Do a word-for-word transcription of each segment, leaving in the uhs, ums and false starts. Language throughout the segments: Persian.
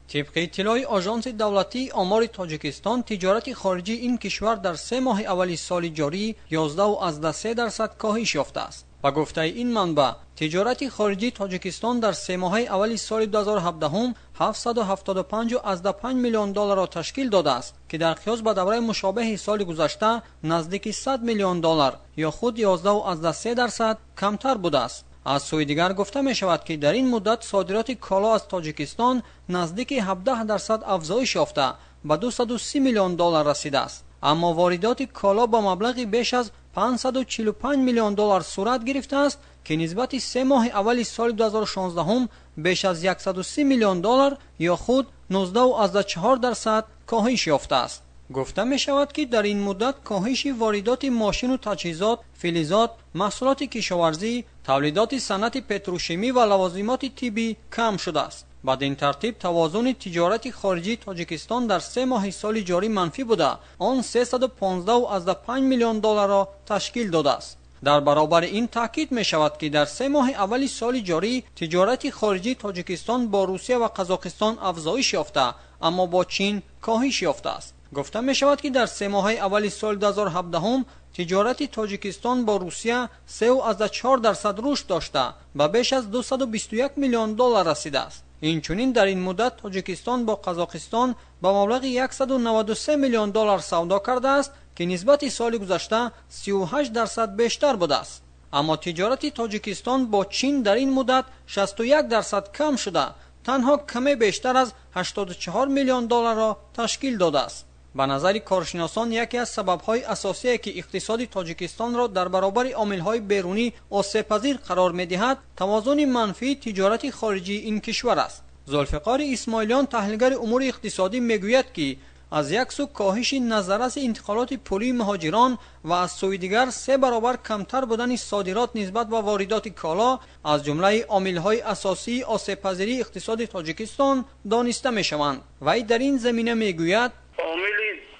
طبق اطلاع آژانس دولتی آمار تاجیکستان، تجارت خارجی این کشور در سه ماه اولی سال جاری یازده و سه درصد کاهش یافته است. با گفته این منبع، تجارت خارجی تاجیکستان در سه ماه اولی سال دو هزار و هفده هفتصد و هفتاد و پنج و پنج میلیون دلار را تشکیل داده است که در قیاس با دوره مشابه سال گذشته نزدیک صد میلیون دلار یا خود یازده و سه درصد کمتر بوده است. از سوی دیگر گفته می شود که در این مدت صادرات کالا از تاجیکستان نزدیک هفده درصد افزایش یافته به دویست و سی میلیون دلار رسیده است، اما واردات کالا با مبلغ بیش از پانصد و چهل و پنج میلیون دلار صورت گرفته است که نسبت سه ماه اولی سال دو هزار و شانزده بیش از صد و سی میلیون دلار یا خود نوزده و چهار درصد کاهش یافته است. گفته می شود که در این مدت کاهش واردات ماشین و تجهیزات، فلزات، محصولات کشاورزی، تولیدات صنعت پتروشیمی و لوازمات طبی کم شده است. بعد این ترتیب توازن تجارت خارجی تاجیکستان در سه ماه سال جاری منفی بوده، آن سیصد و پانزده و پنج میلیون دلار را تشکیل داده است. در برابر این تاکید می شود که در سه ماه اولی سال جاری تجارت خارجی تاجیکستان با روسیه و قزاقستان افزایش یافته، اما با چین کاهش یافته است. گفته می شود که در سه ماه اولی سال دو هزار و هفده تجارت تاجیکستان با روسیه سه و چهار درصد رشد داشته و بیش از دویست و بیست و یک میلیون دلار رسیده است. اینچنین در این مدت تاجیکستان با قزاقستان با مبلغ صد و نود و سه میلیون دلار سودا کرده است که نسبت سال گذشته سی و هشت درصد بیشتر بوده است. اما تجارت تاجیکستان با چین در این مدت شصت و یک درصد کم شده، تنها کمی بیشتر از هشتاد و چهار میلیون دلار را تشکیل داده است. به نظر کارشناسان یکی از سبب‌های اساسی که اقتصاد تاجیکستان را در برابر عامل‌های بیرونی آسیب‌پذیر قرار می‌دهد، توازن منفی تجارت خارجی این کشور است. ذوالفقار اسماعیلیان، تحلیلگر امور اقتصادی، میگوید که از یک سو کاهش نظررس انتقالات پولی مهاجران و از سوی دیگر سه برابر کمتر بودن صادرات نسبت به واردات کالا از جمله عامل‌های اساسی آسیب‌پذیری اقتصاد تاجیکستان دانسته می‌شوند. وی در این زمینه میگوید عامل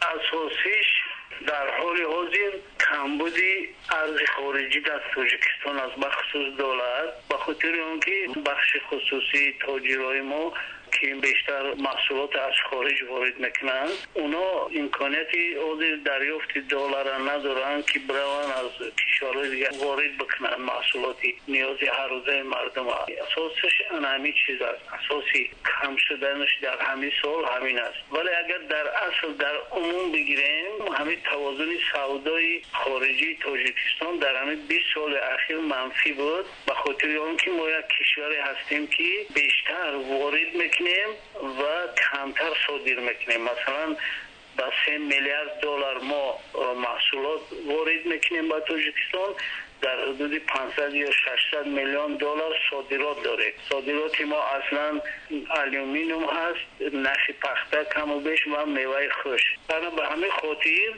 اساسیش در حال حاضر کمبودی ارز خارجی در تاجیکستان است، بخصوص دلار، به خاطر اینکه بخش خصوصی تاجرای ما که بیشتر محصولات از خارج وارد میکنند، اونا امکانیتی حاضر دریافت دلار ندارن که بروان از کشورهای دیگه وارد بکنن محصولاتی نیاز هر روزه مردم. اساسش همین چیز است، اساسی کم شدنش در همین سال همین است. ولی اگر در اصل در عموم بگیریم، همین توازن سودای خارجی تاجیکستان در همین بیست سال اخیر منفی بود، به خاطر اینکه ما یک کشوری هستیم که بیشتر وارد میکنیم و کمتر صادر میکنیم. مثلا با سه میلیارد دلار ما محصولات وارد میکنیم با تاجیکستان، در حدود پانصد یا ششصد میلیون دلار صادرات داره. صادرات ما اصلا آلومینیوم هست، نخی پخته کم و بیش و میوه خوش. برای به همه خاطر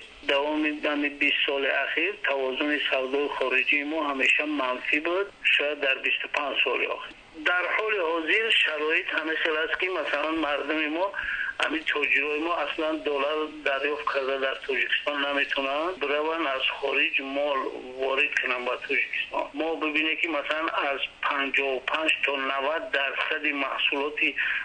دوام بیست سال اخیر توازن سودای خارجی ما همیشه منفی بود، شاید در بیست و پنج سال اخیر. در حال حاضر شرایط همیشه است که مثلا مردم ما، همین تاجرای ما اصلا دلار دریافت کرده در تاجیکستان نمیتونن برون از خارج مال وارد کنن با تاجیکستان. ما ببینه که مثلا از پنجاه و پنج تا نود درصد محصولات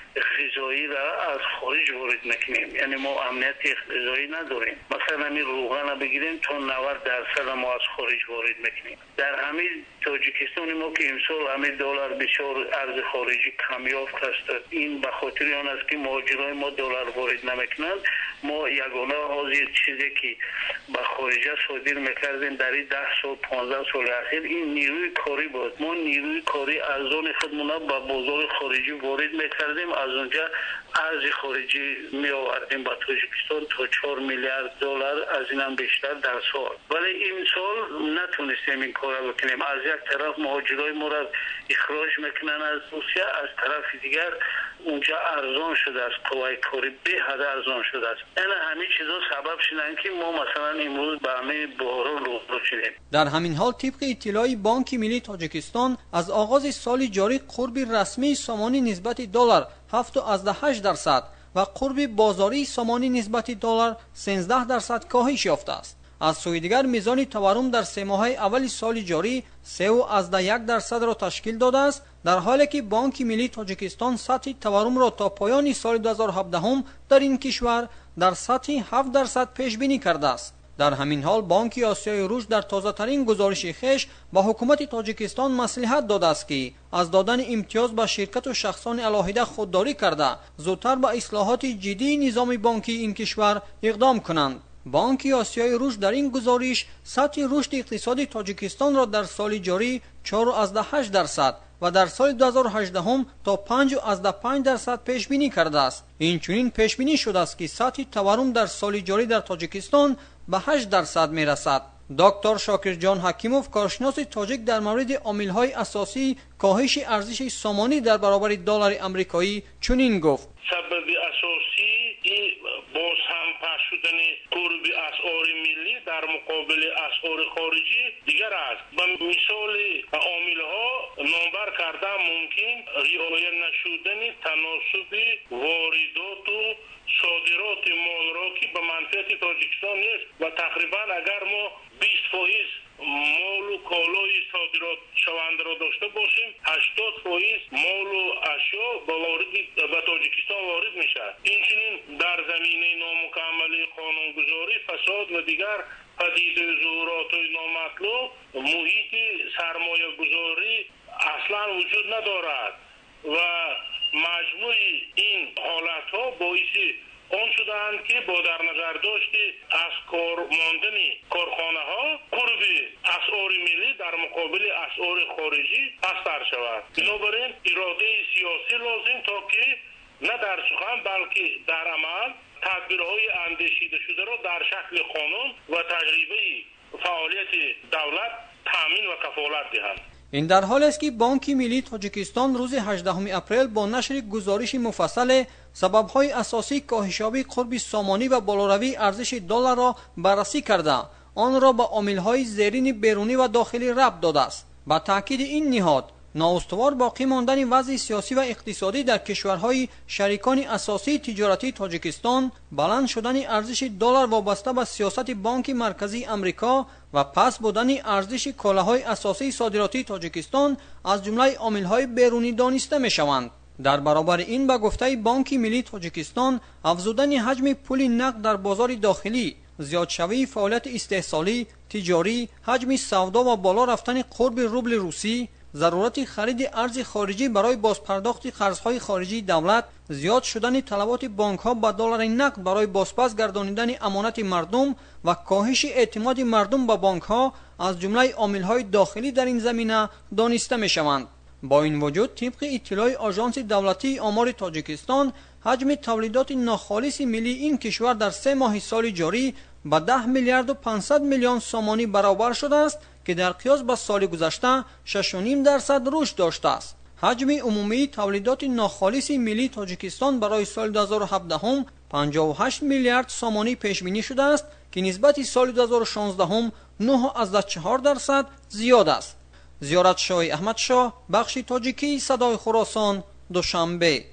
غذایی را از خارج وارد میکنیم، یعنی ما امنیت غذایی نداریم. مثلا همین روغن بگیریم تا نود درصد ما از خارج وارد میکنیم. در همین تاجیکستان ما که امسال همین دلار بسیار ارز خارجی کمیافت است، این به خاطر آن است که مهاجرای ما دلار وارد نمیکنند. ما یگانه حاضر چیزی که به خارج صادر میکردیم در این ده سال پانزده سال اخیر این نیروی کاری بود. ما نیروی کاری ارزان خودمون به بازار خارجی وارد میکردیم، از اونجا ارز خارجی می آوردیم با تاجیکستان تا چهار میلیارد دلار، از اینم بیشتر در سال. ولی این سال نتونستیم این کار بکنیم. از یک طرف مهاجرای ما را اخراج میکنن از روسیه، از طرف دیگر اونجا ارزان شده است، قوای کاری به حد ارزان شده است. این همین چیزا سبب شدن که ما مثلا امروز به همه بحران روبرو شدیم. در همین حال طبق اطلاع بانک ملی تاجیکستان از آغاز سال جاری قرب رسمی سامانی نسبت دلار هفت و هشت درصد و قرب بازاری سامانی نسبت دلار سیزده درصد کاهش یافته است. از سوی دیگر میزان تورم در سه ماه اول سال جاری سه و از یک درصد را تشکیل داده است، در حالی که بانک ملی تاجیکستان سطح تورم را تا پایان سال دو هزار و هفده در این کشور در سطح هفت درصد پیش بینی کرده است. در همین حال بانک آسیای رشد در تازه ترین گزارش خیش با حکومت تاجیکستان مصلحت داده است که از دادن امتیاز به شرکت و شخصان علاهده خودداری کرده زودتر به اصلاحات جدی نظام بانکی این کشور اقدام کنند. بانک آسیای رشد در این گزارش سطح رشد اقتصادی تاجیکستان را در سال جاری چهار و هشت درصد و در سال دو هزار و هجده تا پنج و پنج درصد پیش بینی کرده است. این چنین پیش بینی شده است که سطح تورم در سال جاری در تاجیکستان به هشت درصد می رسد. دکتر شاکر جان حکیموف کارشناس تاجیک در مورد عامل‌های اساسی کاهش ارزش سامانی در برابر دلار آمریکایی چنین گفت: سبب اساسی این باز هم پخش شدن قرب اسعار ملی در مقابل اسعار خارجی دیگر است. به مثال عامل‌ها نامبر کرده ممکن رعایت نشدن تناسب واردات و صادرات مال را که به منفعت تاجیکستان نیست و تقریبا اگر ما بیست فیصد مال و کالای صادرات شونده را داشته باشیم هشتاد فیصد مال و اشیا به وارد به تاجیکستان وارد میشه. اینچنین در زمینه نامکمل قانونگذاری، فساد و دیگر پدیده ظهورات نامطلوب محیط سرمایه گذاری اصلا وجود ندارد و مجموع این حالت ها باعث آن شدند که با در نظر داشت از کار ماندن کارخانه ها قرب اسعار ملی در مقابل اسعار خارجی پستر شود. بنابراین اراده سیاسی لازم تا که نه در سخن بلکه در عمل تدبیرهای اندیشیده شده را در شکل قانون و تجربه فعالیت دولت تامین و کفالت دهند. این در حال است که بانک ملی تاجیکستان روز هجدهم اپریل با نشر گزارش مفصل سبب‌های اساسی کاهش‌یابی قرب سامانی و بالاروی ارزش دلار را بررسی کرده آن را به عامل‌های زیرین بیرونی و داخلی ربط داده است. با تاکید این نهاد نااستوار باقی ماندن وضع سیاسی و اقتصادی در کشورهای شریکان اساسی تجارتی تاجیکستان، بلند شدن ارزش دلار وابسته به سیاست بانک مرکزی آمریکا و پس بودن ارزش کالاهای اساسی صادراتی تاجیکستان از جمله عامل‌های بیرونی دانسته می‌شوند. در برابر این به گفته بانک ملی تاجیکستان افزودن حجم پول نقد در بازار داخلی، زیادشوی فعالیت استحصالی، تجاری، حجم سودا و بالا رفتن قرب روبل روسی، ضرورت خرید ارز خارجی برای بازپرداخت قرضهای خارجی دولت، زیاد شدن طلبات بانک‌ها به دلار نقد برای بازپس گردانیدن امانت مردم و کاهش اعتماد مردم به بانک‌ها از جمله عامل‌های داخلی در این زمینه دانسته می‌شوند. با این وجود طبق اطلاع آژانس دولتی آمار تاجیکستان حجم تولیدات ناخالص ملی این کشور در سه ماه سال جاری به ده میلیارد و پانصد میلیون سامانی برابر شده است که در قیاس با سال گذشته شش و نیم درصد رشد داشته است. حجم عمومی تولیدات ناخالص ملی تاجیکستان برای سال دو هزار و هفده پنجاه و هشت میلیارد سامانی پیش بینی شده است که نسبت سال دو هزار و شانزده نه و چهار درصد زیاد است. زیارت شاه احمد شاه، بخش تاجیکی صدای خراسان، دوشنبه.